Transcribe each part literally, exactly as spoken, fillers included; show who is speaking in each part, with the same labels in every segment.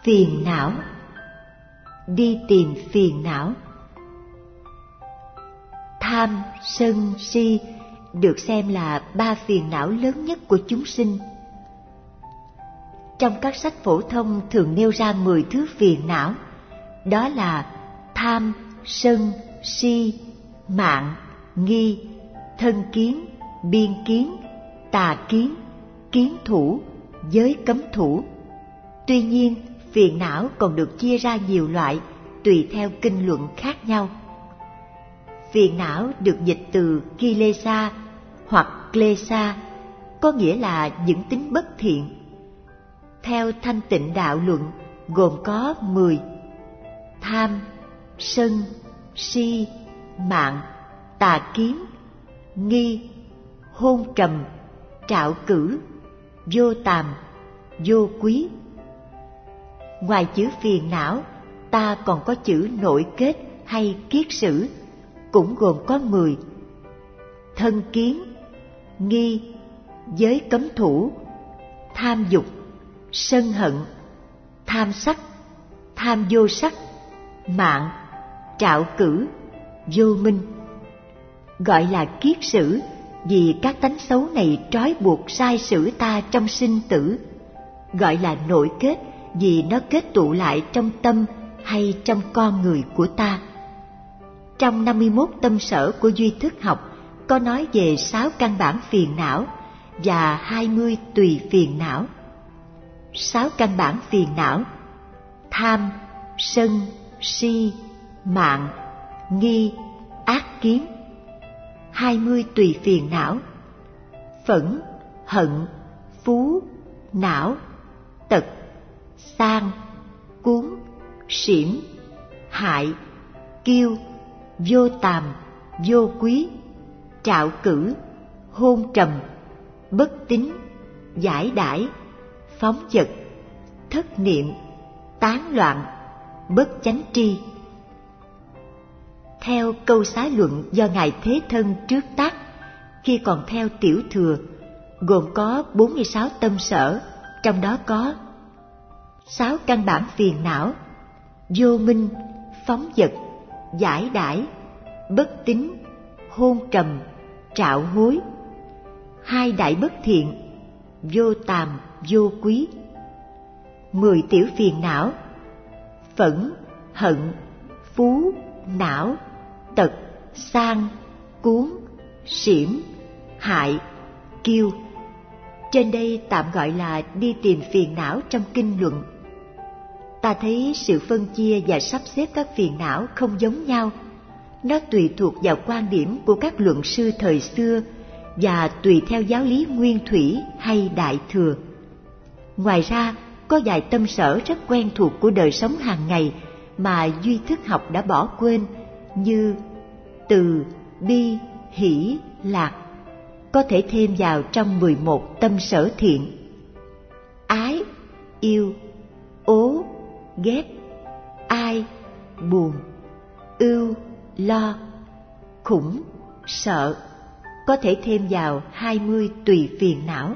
Speaker 1: Phiền não. Đi tìm phiền não. Tham, sân, si được xem là ba phiền não lớn nhất của chúng sinh. Trong các sách phổ thông thường nêu ra mười thứ phiền não, đó là tham, sân, si, mạn, nghi, thân kiến, biên kiến, tà kiến, kiến thủ, giới cấm thủ. Tuy nhiên, phiền não còn được chia ra nhiều loại tùy theo kinh luận khác nhau. Phiền não được dịch từ kilesa hoặc klesa, có nghĩa là những tính bất thiện. Theo Thanh Tịnh Đạo Luận, gồm có mười: tham, sân, si, mạn, tà kiến, nghi, hôn trầm, trạo cử, vô tàm, vô quý. Ngoài chữ phiền não, ta còn có chữ nội kết hay kiết sử, cũng gồm có mười: thân kiến, nghi, giới cấm thủ, tham dục, sân hận, tham sắc, tham vô sắc, mạn, trạo cử, vô minh. Gọi là kiết sử vì các tánh xấu này trói buộc sai sử ta trong sinh tử. Gọi là nội kết vì nó kết tụ lại trong tâm hay trong con người của ta. Trong năm mươi mốt tâm sở của duy thức học có nói về sáu căn bản phiền não và hai mươi tùy phiền não. Sáu căn bản phiền não: tham, sân, si, mạn, nghi, ác kiến. Hai mươi tùy phiền não: phẫn, hận, phú, não, tật, sang, cuốn, xỉm, hại, kiêu, vô tàm, vô quý, trạo cử, hôn trầm, bất tín, giải đãi, phóng dật, thất niệm, tán loạn, bất chánh tri. Theo câu xá luận do Ngài Thế Thân trước tác, khi còn theo Tiểu Thừa, gồm có bốn mươi sáu tâm sở, trong đó có sáu căn bản phiền não: vô minh, phóng dật, giải đãi, bất tín, hôn trầm, trạo hối. Hai đại bất thiện: vô tàm, vô quý. Mười tiểu phiền não: phẫn, hận, phú, não, tật, sang, cuốn, xỉm, hại, kiêu. Trên đây tạm gọi là đi tìm phiền não trong kinh luận. Ta thấy sự phân chia và sắp xếp các phiền não không giống nhau. Nó tùy thuộc vào quan điểm của các luận sư thời xưa và tùy theo giáo lý nguyên thủy hay đại thừa. Ngoài ra, có vài tâm sở rất quen thuộc của đời sống hàng ngày mà duy thức học đã bỏ quên, như từ, bi, hỷ, lạc, có thể thêm vào trong mười một tâm sở thiện. Ái, yêu, ố, ghét, ai, buồn, ưu, lo, khủng, sợ, có thể thêm vào hai mươi tùy phiền não.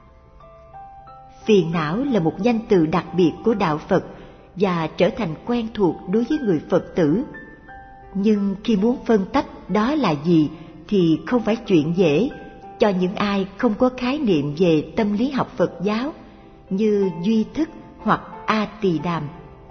Speaker 1: Phiền não là một danh từ đặc biệt của đạo Phật và trở thành quen thuộc đối với người Phật tử. Nhưng khi muốn phân tách đó là gì thì không phải chuyện dễ cho những ai không có khái niệm về tâm lý học Phật giáo như duy thức hoặc A Tỳ Đàm.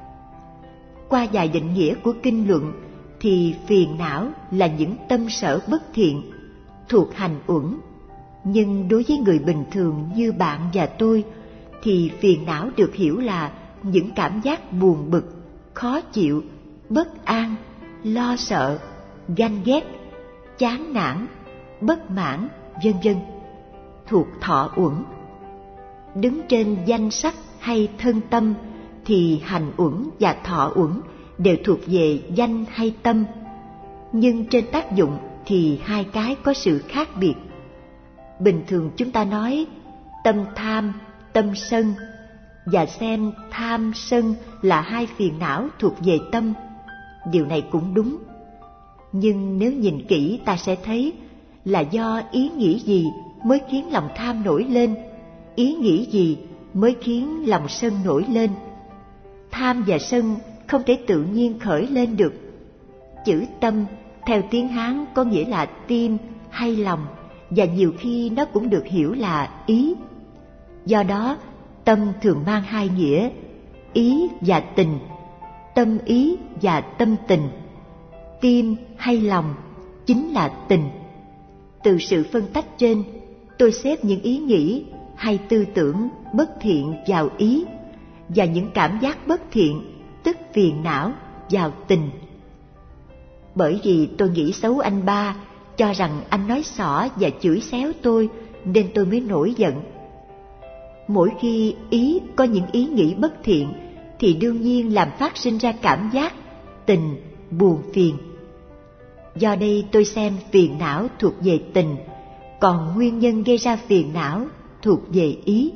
Speaker 1: Qua vài định nghĩa của kinh luận thì phiền não là những tâm sở bất thiện thuộc hành uẩn. Nhưng đối với người bình thường như bạn và tôi thì phiền não được hiểu là những cảm giác buồn bực, khó chịu, bất an, lo sợ, ganh ghét, chán nản, bất mãn, vân vân, thuộc thọ uẩn. Đứng trên danh sắc hay thân tâm thì hành uẩn và thọ uẩn đều thuộc về danh hay tâm, nhưng trên tác dụng thì hai cái có sự khác biệt. Bình thường chúng ta nói tâm tham, tâm sân, và xem tham sân là hai phiền não thuộc về tâm. Điều này cũng đúng. Nhưng nếu nhìn kỹ ta sẽ thấy là do ý nghĩ gì mới khiến lòng tham nổi lên, ý nghĩ gì mới khiến lòng sân nổi lên. tham và sân không thể tự nhiên khởi lên được. Chữ tâm theo tiếng Hán có nghĩa là tim hay lòng, và nhiều khi nó cũng được hiểu là ý. Do đó, tâm thường mang hai nghĩa, ý và tình, tâm ý và tâm tình. Tim hay lòng chính là tình. Từ sự phân tách trên, tôi xếp những ý nghĩ hay tư tưởng bất thiện vào ý, và những cảm giác bất thiện, tức phiền não, vào tình. Bởi vì tôi nghĩ xấu anh ba, cho rằng anh nói xỏ và chửi xéo tôi, nên tôi mới nổi giận. Mỗi khi ý có những ý nghĩ bất thiện, thì đương nhiên làm phát sinh ra cảm giác tình, buồn phiền. Do đây tôi xem phiền não thuộc về tình, còn nguyên nhân gây ra phiền não thuộc về ý.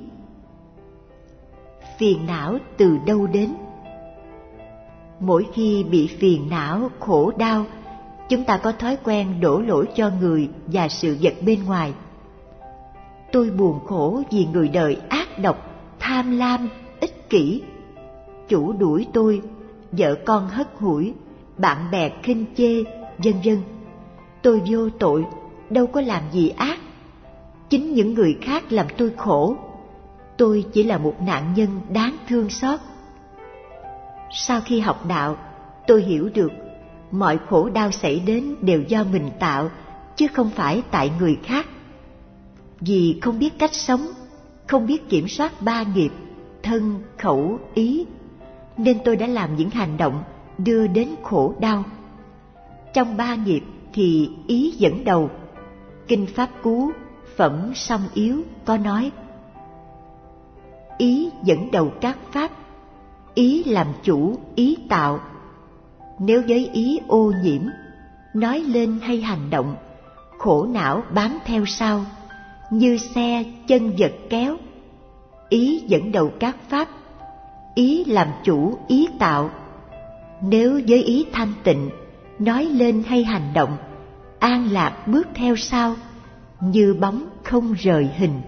Speaker 1: Phiền não từ đâu đến? Mỗi khi bị phiền não, khổ đau, chúng ta có thói quen đổ lỗi cho người và sự vật bên ngoài. Tôi buồn khổ vì người đời ác độc, tham lam, ích kỷ. Chủ đuổi tôi, vợ con hất hủi, bạn bè khinh chê, vân vân. Tôi vô tội, đâu có làm gì ác. Chính những người khác làm tôi khổ. Tôi chỉ là một nạn nhân đáng thương xót. Sau khi học đạo, tôi hiểu được mọi khổ đau xảy đến đều do mình tạo, chứ không phải tại người khác. Vì không biết cách sống, không biết kiểm soát ba nghiệp, thân, khẩu, ý, nên tôi đã làm những hành động đưa đến khổ đau. Trong ba nghiệp thì ý dẫn đầu. Kinh Pháp Cú, phẩm Song Yếu có nói: ý dẫn đầu các pháp, ý làm chủ, ý tạo. Nếu với ý ô nhiễm, nói lên hay hành động, khổ não bám theo sau, như xe chân vật kéo. Ý dẫn đầu các pháp, ý làm chủ, ý tạo. Nếu với ý thanh tịnh, nói lên hay hành động, an lạc bước theo sau, như bóng không rời hình.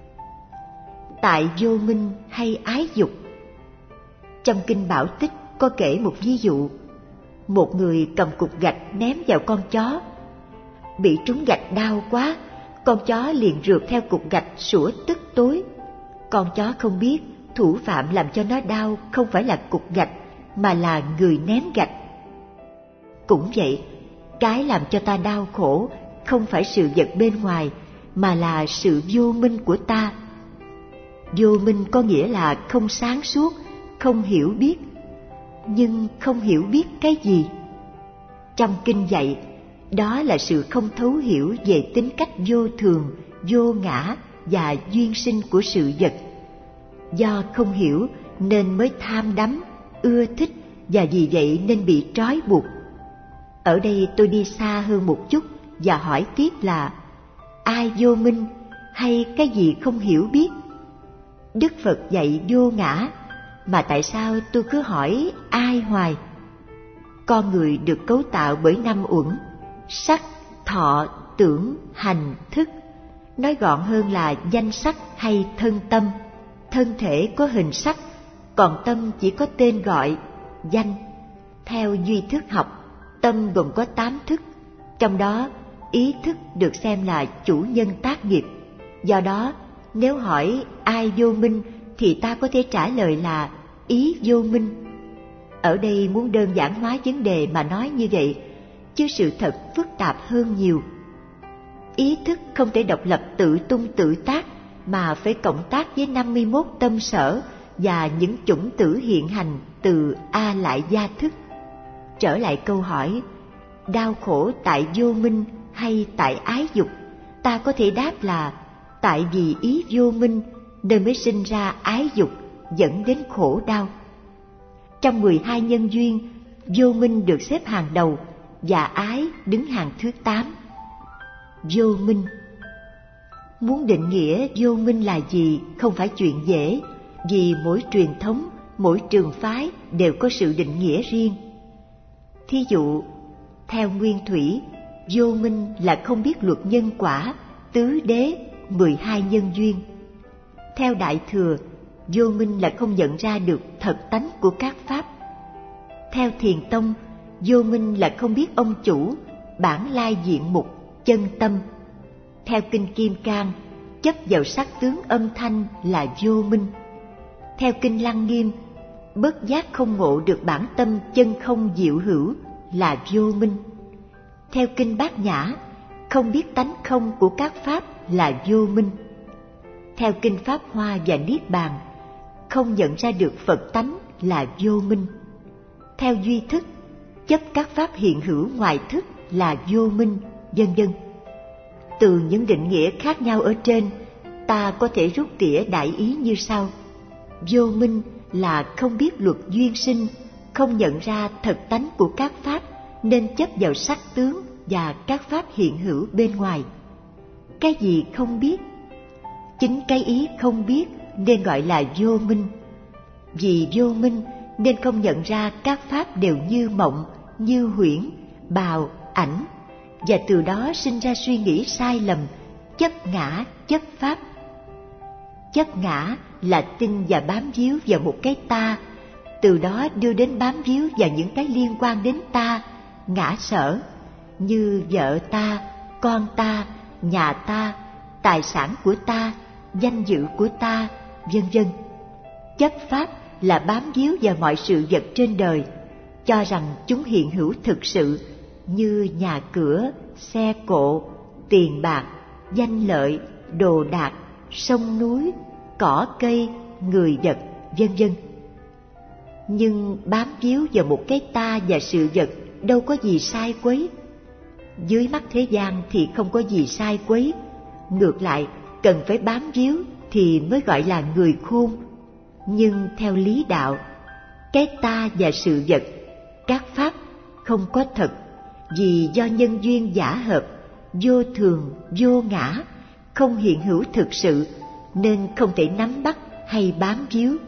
Speaker 1: Tại vô minh hay ái dục. Trong Kinh Bảo Tích có kể một ví dụ. Một người cầm cục gạch ném vào con chó. Bị trúng gạch đau quá, con chó liền rượt theo cục gạch sủa tức tối. Con chó không biết thủ phạm làm cho nó đau không phải là cục gạch, mà là người ném gạch. Cũng vậy, cái làm cho ta đau khổ không phải sự vật bên ngoài, mà là sự vô minh của ta. Vô minh có nghĩa là không sáng suốt, không hiểu biết. Nhưng không hiểu biết cái gì? Trong kinh dạy, đó là sự không thấu hiểu về tính cách vô thường, vô ngã và duyên sinh của sự vật. Do không hiểu nên mới tham đắm, ưa thích, và vì vậy nên bị trói buộc. Ở đây tôi đi xa hơn một chút và hỏi tiếp là: ai vô minh, hay cái gì không hiểu biết? Đức Phật dạy vô ngã, mà tại sao tôi cứ hỏi ai hoài? Con người được cấu tạo bởi năm uẩn: sắc, thọ, tưởng, hành, thức. Nói gọn hơn là danh sắc hay thân tâm. Thân thể có hình sắc, còn tâm chỉ có tên gọi, danh. Theo duy thức học, tâm gồm có tám thức, trong đó ý thức được xem là chủ nhân tác nghiệp. Do đó, nếu hỏi ai vô minh thì ta có thể trả lời là ý vô minh. Ở đây muốn đơn giản hóa vấn đề mà nói như vậy, chứ sự thật phức tạp hơn nhiều. Ý thức không thể độc lập tự tung tự tác, mà phải cộng tác với năm mươi mốt tâm sở và những chủng tử hiện hành từ A lại gia thức. Trở lại câu hỏi, đau khổ tại vô minh hay tại ái dục, ta có thể đáp là tại vì ý vô minh nên mới sinh ra ái dục, dẫn đến khổ đau. Trong mười hai nhân duyên, vô minh được xếp hàng đầu và ái đứng hàng thứ tám. Vô minh. Muốn định nghĩa vô minh là gì không phải chuyện dễ, vì mỗi truyền thống, mỗi trường phái đều có sự định nghĩa riêng. Thí dụ, theo Nguyên Thủy, vô minh là không biết luật nhân quả, tứ đế, mười hai nhân duyên. Theo Đại Thừa, vô minh là không nhận ra được thật tánh của các pháp. Theo Thiền tông, vô minh là không biết ông chủ, bản lai diện mục, chân tâm. Theo Kinh Kim Cang, chấp vào sắc tướng âm thanh là vô minh. Theo Kinh Lăng Nghiêm, bất giác không ngộ được bản tâm chân không diệu hữu là vô minh. Theo Kinh Bát Nhã, không biết tánh không của các pháp là vô minh. Theo Kinh Pháp Hoa và Niết Bàn, không nhận ra được Phật tánh là vô minh. Theo Duy Thức, chấp các pháp hiện hữu ngoài thức là vô minh, vân vân. Từ những định nghĩa khác nhau ở trên, ta có thể rút tỉa đại ý như sau. Vô minh là không biết luật duyên sinh, không nhận ra thật tánh của các pháp, nên chấp vào sắc tướng và các pháp hiện hữu bên ngoài. Cái gì không biết? Chính cái ý không biết nên gọi là vô minh. Vì vô minh nên không nhận ra các pháp đều như mộng, như huyễn, bào, ảnh, và từ đó sinh ra suy nghĩ sai lầm, chấp ngã, chấp pháp. Chấp ngã là tin và bám víu vào một cái ta, từ đó đưa đến bám víu vào những cái liên quan đến ta, ngã sở, như vợ ta, con ta, nhà ta, tài sản của ta, danh dự của ta, vân vân. Chấp pháp là bám víu vào mọi sự vật trên đời, cho rằng chúng hiện hữu thực sự, như nhà cửa, xe cộ, tiền bạc, danh lợi, đồ đạc, sông núi, cỏ cây, người vật, vân vân. Nhưng bám víu vào một cái ta và sự vật đâu có gì sai quấy. Dưới mắt thế gian thì không có gì sai quấy, ngược lại cần phải bám víu thì mới gọi là người khôn. Nhưng theo lý đạo, cái ta và sự vật, các pháp không có thật, vì do nhân duyên giả hợp, vô thường, vô ngã, không hiện hữu thực sự, nên không thể nắm bắt hay bám víu.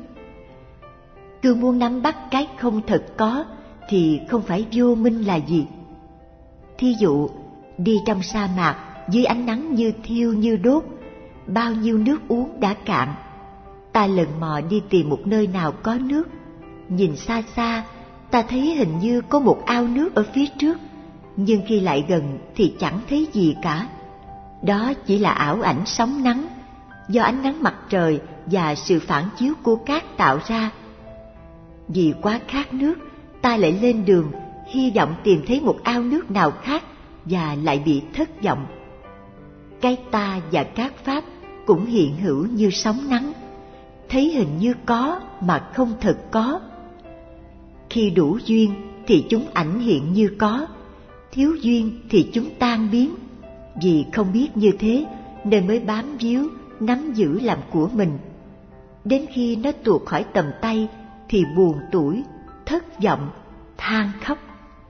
Speaker 1: Cứ muốn nắm bắt cái không thật có thì không phải vô minh là gì. Thí dụ, đi trong sa mạc dưới ánh nắng như thiêu như đốt, bao nhiêu nước uống đã cạn. Ta lần mò đi tìm một nơi nào có nước, nhìn xa xa, ta thấy hình như có một ao nước ở phía trước, nhưng khi lại gần thì chẳng thấy gì cả. Đó chỉ là ảo ảnh sóng nắng, do ánh nắng mặt trời và sự phản chiếu của cát tạo ra. Vì quá khát nước, ta lại lên đường, hy vọng tìm thấy một ao nước nào khác và lại bị thất vọng. Cái ta và các pháp cũng hiện hữu như sóng nắng, thấy hình như có mà không thật có. Khi đủ duyên thì chúng ảnh hiện như có, thiếu duyên thì chúng tan biến. Vì không biết như thế nên mới bám víu, nắm giữ làm của mình. Đến khi nó tuột khỏi tầm tay thì buồn tủi, thất vọng, than khóc.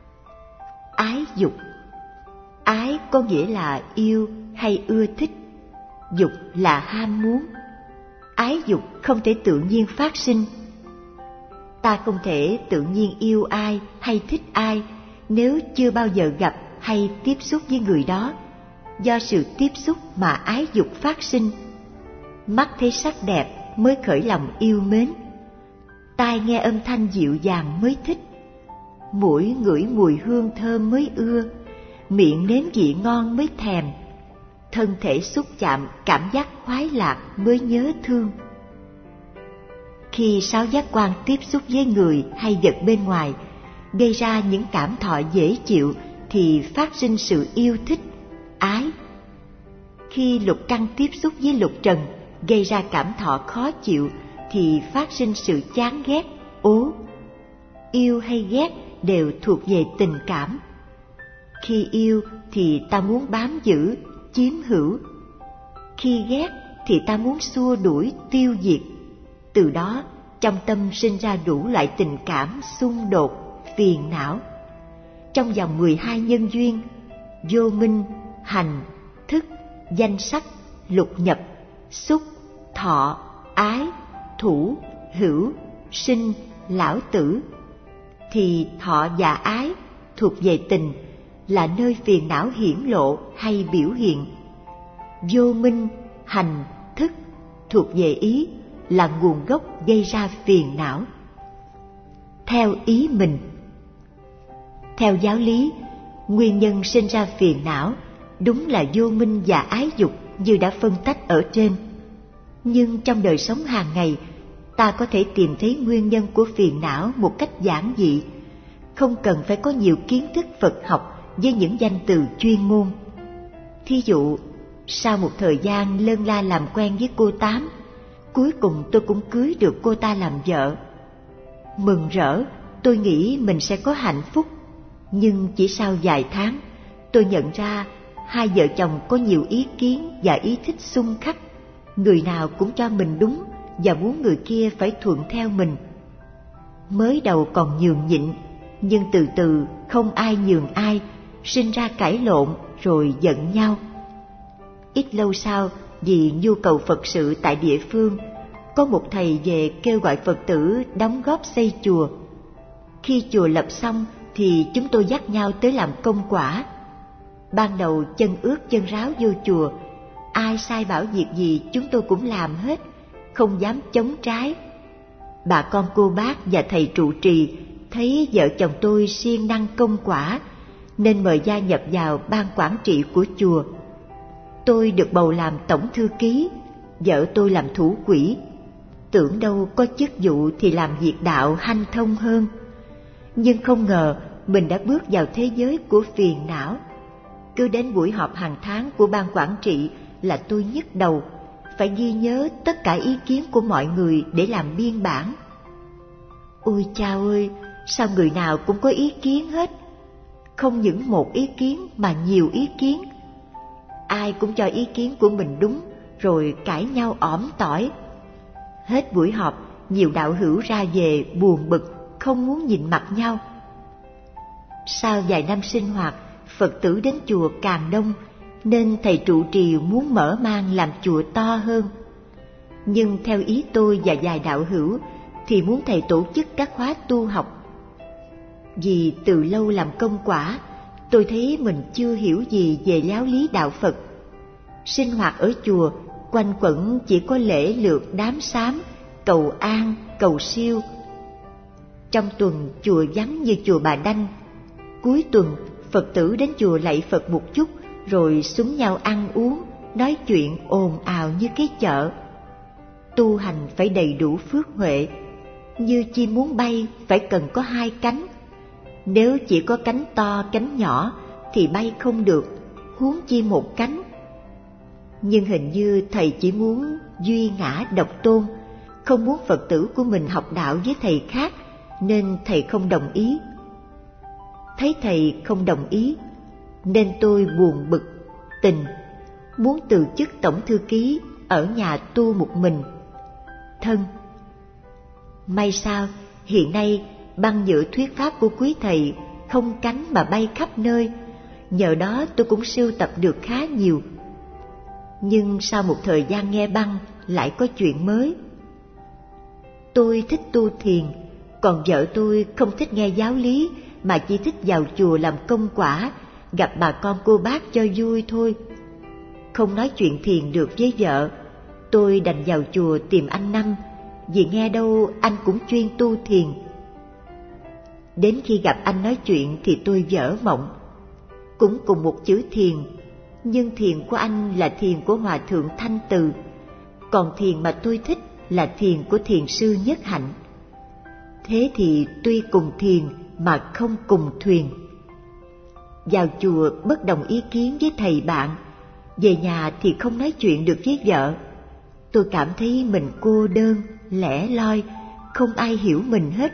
Speaker 1: Ái dục. Ái có nghĩa là yêu hay ưa thích, dục là ham muốn. Ái dục không thể tự nhiên phát sinh. Ta không thể tự nhiên yêu ai hay thích ai nếu chưa bao giờ gặp hay tiếp xúc với người đó. Do sự tiếp xúc mà ái dục phát sinh. Mắt thấy sắc đẹp mới khởi lòng yêu mến. Tai nghe âm thanh dịu dàng mới thích. Mũi ngửi mùi hương thơm mới ưa. Miệng nếm vị ngon mới thèm. Thân thể xúc chạm cảm giác khoái lạc mới nhớ thương. Khi sáu giác quan tiếp xúc với người hay vật bên ngoài, gây ra những cảm thọ dễ chịu thì phát sinh sự yêu thích, ái. Khi lục căn tiếp xúc với lục trần, gây ra cảm thọ khó chịu thì phát sinh sự chán ghét, ố. Yêu hay ghét đều thuộc về tình cảm. Khi yêu thì ta muốn bám giữ, chiếm hữu. Khi ghét thì ta muốn xua đuổi, tiêu diệt. Từ đó trong tâm sinh ra đủ loại tình cảm xung đột, phiền não. Trong vòng mười hai nhân duyên, vô minh, hành, thức, danh sắc, lục nhập, xúc, thọ, ái, thủ, hữu, sinh, lão tử, thì thọ và ái thuộc về tình, là nơi phiền não hiển lộ hay biểu hiện. Vô minh, hành, thức thuộc về ý, là nguồn gốc gây ra phiền não. Theo ý mình. Theo giáo lý, nguyên nhân sinh ra phiền não đúng là vô minh và ái dục như đã phân tách ở trên. Nhưng trong đời sống hàng ngày, ta có thể tìm thấy nguyên nhân của phiền não một cách giản dị, không cần phải có nhiều kiến thức Phật học với những danh từ chuyên môn. Thí dụ, sau một thời gian lân la làm quen với cô Tám, cuối cùng tôi cũng cưới được cô ta làm vợ. Mừng rỡ, tôi nghĩ mình sẽ có hạnh phúc. Nhưng chỉ sau vài tháng, tôi nhận ra hai vợ chồng có nhiều ý kiến và ý thích xung khắc. Người nào cũng cho mình đúng và muốn người kia phải thuận theo mình. Mới đầu còn nhường nhịn, nhưng từ từ không ai nhường ai, sinh ra cãi lộn rồi giận nhau. Ít lâu sau, vì nhu cầu Phật sự tại địa phương, có một thầy về kêu gọi Phật tử đóng góp xây chùa. Khi chùa lập xong thì chúng tôi dắt nhau tới làm công quả. Ban đầu chân ướt chân ráo vô chùa, ai sai bảo việc gì chúng tôi cũng làm hết, không dám chống trái. Bà con cô bác và thầy trụ trì thấy vợ chồng tôi siêng năng công quả, nên mời gia nhập vào ban quản trị của chùa. Tôi được bầu làm tổng thư ký, vợ tôi làm thủ quỹ. Tưởng đâu có chức vụ thì làm việc đạo hanh thông hơn. Nhưng không ngờ mình đã bước vào thế giới của phiền não. Cứ đến buổi họp hàng tháng của ban quản trị là tôi nhức đầu, phải ghi nhớ tất cả ý kiến của mọi người để làm biên bản. Ôi chao ơi, sao người nào cũng có ý kiến hết? Không những một ý kiến mà nhiều ý kiến. Ai cũng cho ý kiến của mình đúng, rồi cãi nhau ỏm tỏi. Hết buổi họp, nhiều đạo hữu ra về buồn bực, không muốn nhìn mặt nhau. Sau vài năm sinh hoạt, Phật tử đến chùa càng đông, nên thầy trụ trì muốn mở mang làm chùa to hơn. Nhưng theo ý tôi và vài đạo hữu thì muốn thầy tổ chức các khóa tu học. Vì từ lâu làm công quả, tôi thấy mình chưa hiểu gì về giáo lý đạo Phật. Sinh hoạt ở chùa quanh quẩn chỉ có lễ lượt đám sám, cầu an, cầu siêu. Trong tuần chùa vắng như chùa Bà Đanh. Cuối tuần Phật tử đến chùa lạy Phật một chút, rồi xúm nhau ăn uống, nói chuyện ồn ào như cái chợ. Tu hành phải đầy đủ phước huệ, như chim muốn bay phải cần có hai cánh. Nếu chỉ có cánh to cánh nhỏ thì bay không được, huống chi một cánh. Nhưng hình như thầy chỉ muốn duy ngã độc tôn, không muốn Phật tử của mình học đạo với thầy khác, nên thầy không đồng ý. Thấy thầy không đồng ý, nên tôi buồn bực, tình, muốn từ chức tổng thư ký ở nhà tu một mình. Thân. May sao, hiện nay băng nhựa thuyết pháp của quý thầy không cánh mà bay khắp nơi, nhờ đó tôi cũng sưu tập được khá nhiều. Nhưng sau một thời gian nghe băng, lại có chuyện mới. Tôi thích tu thiền, còn vợ tôi không thích nghe giáo lý, mà chỉ thích vào chùa làm công quả, gặp bà con cô bác cho vui thôi. Không nói chuyện thiền được với vợ, tôi đành vào chùa tìm anh Năm, vì nghe đâu anh cũng chuyên tu thiền. Đến khi gặp anh nói chuyện thì tôi vỡ mộng. Cũng cùng một chữ thiền, nhưng thiền của anh là thiền của Hòa Thượng Thanh Từ, còn thiền mà tôi thích là thiền của thiền sư Nhất Hạnh. Thế thì tuy cùng thiền mà không cùng thuyền. Vào chùa bất đồng ý kiến với thầy bạn, về nhà thì không nói chuyện được với vợ. Tôi cảm thấy mình cô đơn, lẻ loi, không ai hiểu mình hết.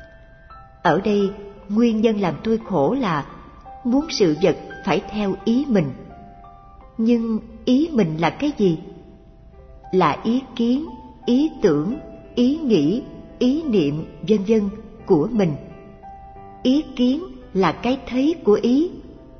Speaker 1: Ở đây, nguyên nhân làm tôi khổ là muốn sự vật phải theo ý mình. Nhưng ý mình là cái gì? Là ý kiến, ý tưởng, ý nghĩ, ý niệm, vân vân của mình. Ý kiến là cái thấy của ý.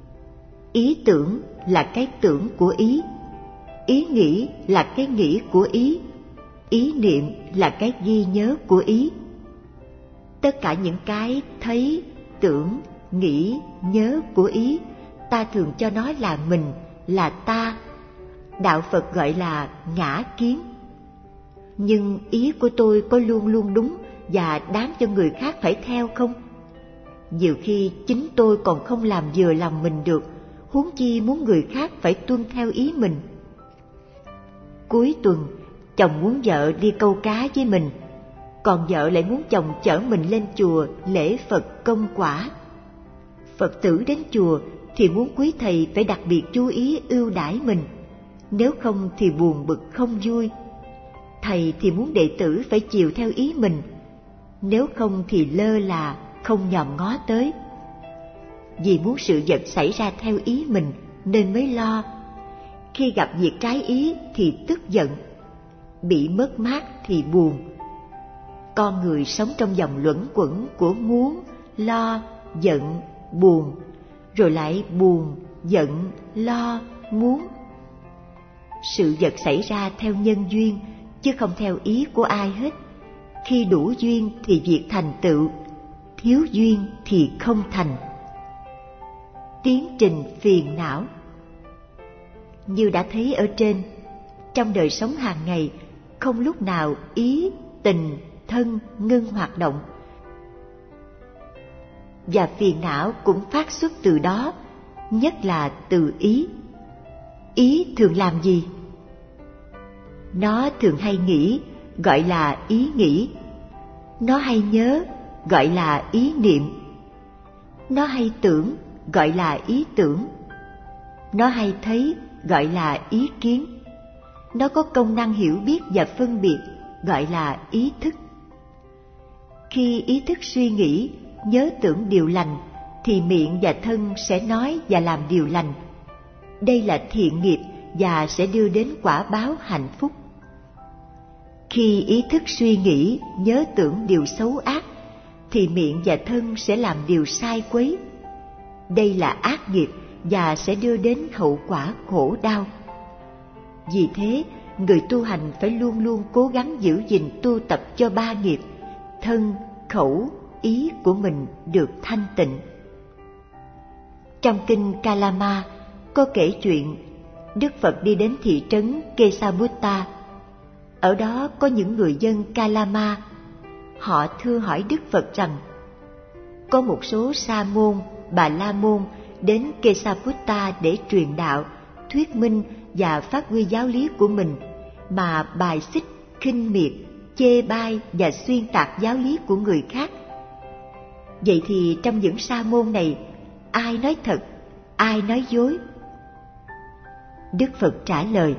Speaker 1: Ý tưởng là cái tưởng của ý. Ý nghĩ là cái nghĩ của ý. Ý niệm là cái ghi nhớ của ý. Tất cả những cái thấy, tưởng, nghĩ, nhớ của ý, ta thường cho nó là mình, là ta. Đạo Phật gọi là ngã kiến. Nhưng ý của tôi có luôn luôn đúng và đáng cho người khác phải theo không? Nhiều khi chính tôi còn không làm vừa lòng mình được, huống chi muốn người khác phải tuân theo ý mình. Cuối tuần, chồng muốn vợ đi câu cá với mình, còn vợ lại muốn chồng chở mình lên chùa lễ Phật công quả. Phật tử đến chùa thì muốn quý thầy phải đặc biệt chú ý ưu đãi mình, nếu không thì buồn bực không vui. Thầy thì muốn đệ tử phải chiều theo ý mình, nếu không thì lơ là, không nhòm ngó tới. Vì muốn sự vật xảy ra theo ý mình nên mới lo. Khi gặp việc trái ý thì tức giận, bị mất mát thì buồn. Con người sống trong vòng luẩn quẩn của muốn, lo, giận, buồn, rồi lại buồn, giận, lo, muốn. Sự vật xảy ra theo nhân duyên, chứ không theo ý của ai hết. Khi đủ duyên thì việc thành tựu, thiếu duyên thì không thành. Tiến trình phiền não. Như đã thấy ở trên, trong đời sống hàng ngày, không lúc nào ý, tình, thân ngưng hoạt động. Và phiền não cũng phát xuất từ đó, nhất là từ ý. Ý thường làm gì? Nó thường hay nghĩ, gọi là ý nghĩ. Nó hay nhớ, gọi là ý niệm. Nó hay tưởng, gọi là ý tưởng. Nó hay thấy, gọi là ý kiến. Nó có công năng hiểu biết và phân biệt, gọi là ý thức. Khi ý thức suy nghĩ, nhớ tưởng điều lành, thì miệng và thân sẽ nói và làm điều lành. Đây là thiện nghiệp và sẽ đưa đến quả báo hạnh phúc. Khi ý thức suy nghĩ, nhớ tưởng điều xấu ác, thì miệng và thân sẽ làm điều sai quấy. Đây là ác nghiệp và sẽ đưa đến hậu quả khổ đau. Vì thế, người tu hành phải luôn luôn cố gắng giữ gìn tu tập cho ba nghiệp, thân, khẩu, ý của mình được thanh tịnh. Trong kinh Kalama có kể chuyện Đức Phật đi đến thị trấn Kesaputta. Ở đó có những người dân Kalama. Họ thưa hỏi Đức Phật rằng, có một số sa môn, bà la môn đến Kesaputta để truyền đạo, thuyết minh và phát huy giáo lý của mình, mà bài xích, khinh miệt, chê bai và xuyên tạc giáo lý của người khác. Vậy thì trong những sa môn này, ai nói thật, ai nói dối? Đức Phật trả lời,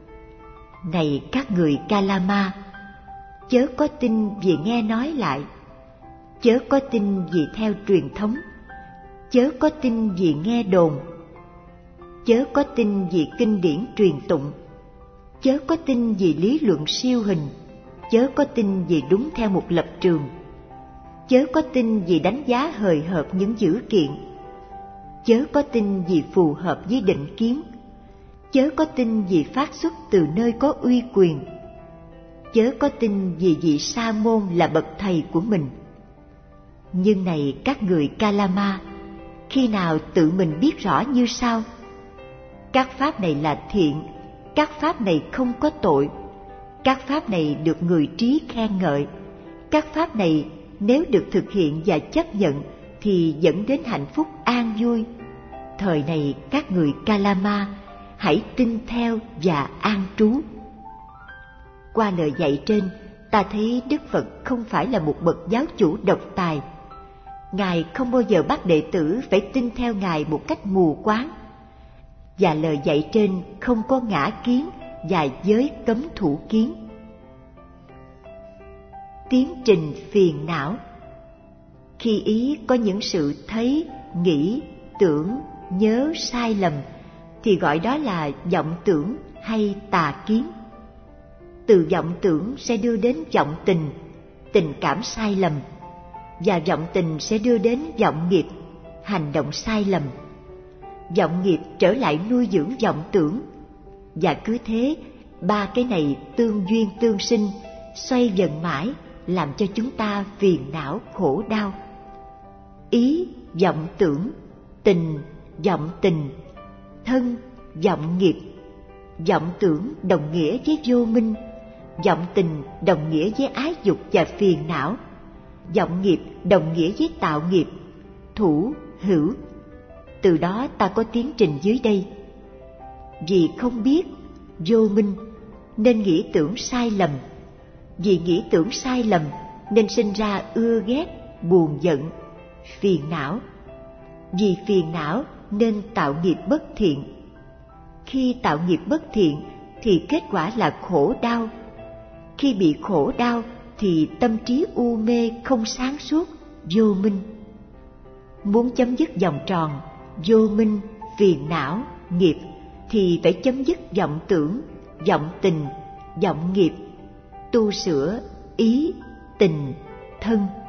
Speaker 1: này các người Kalama, chớ có tin vì nghe nói lại, chớ có tin vì theo truyền thống, chớ có tin vì nghe đồn, chớ có tin vì kinh điển truyền tụng, chớ có tin vì lý luận siêu hình, chớ có tin vì đúng theo một lập trường, chớ có tin vì đánh giá hời hợt những dữ kiện, chớ có tin vì phù hợp với định kiến, chớ có tin vì phát xuất từ nơi có uy quyền, chớ có tin vì vị sa môn là bậc thầy của mình. Nhưng này các người Kalama, khi nào tự mình biết rõ như sau: các pháp này là thiện, các pháp này không có tội, các pháp này được người trí khen ngợi, các pháp này nếu được thực hiện và chấp nhận thì dẫn đến hạnh phúc an vui. Thời này các người Kalama hãy tin theo và an trú. Qua lời dạy trên, ta thấy Đức Phật không phải là một bậc giáo chủ độc tài. Ngài không bao giờ bắt đệ tử phải tin theo Ngài một cách mù quáng. Và lời dạy trên không có ngã kiến và giới cấm thủ kiến. Tiến trình phiền não. Khi ý có những sự thấy, nghĩ, tưởng, nhớ sai lầm, thì gọi đó là vọng tưởng hay tà kiến. Từ vọng tưởng sẽ đưa đến vọng tình, tình cảm sai lầm, và vọng tình sẽ đưa đến vọng nghiệp, hành động sai lầm. Vọng nghiệp trở lại nuôi dưỡng vọng tưởng, và cứ thế ba cái này tương duyên tương sinh, xoay dần mãi, làm cho chúng ta phiền não khổ đau. Ý, vọng tưởng, tình, vọng tình, thân, vọng nghiệp. Vọng tưởng đồng nghĩa với vô minh, vọng tình đồng nghĩa với ái dục và phiền não. Vọng nghiệp đồng nghĩa với tạo nghiệp, thủ, hữu. Từ đó ta có tiến trình dưới đây. Vì không biết, vô minh, nên nghĩ tưởng sai lầm. Vì nghĩ tưởng sai lầm, nên sinh ra ưa ghét, buồn giận, phiền não. Vì phiền não nên tạo nghiệp bất thiện. Khi tạo nghiệp bất thiện thì kết quả là khổ đau. Khi bị khổ đau thì tâm trí u mê không sáng suốt, vô minh. Muốn chấm dứt vòng tròn vô minh, phiền não, nghiệp thì phải chấm dứt vọng tưởng, vọng tình, vọng nghiệp, tu sửa ý, tình, thân.